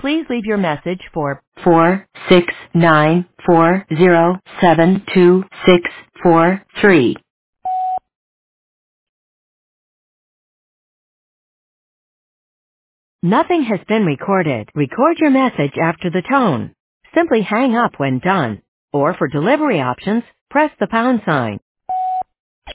Please leave your message for 46940726643. Nothing has been recorded. Record your message after the tone. Simply hang up when done. Or for delivery options, press the pound sign.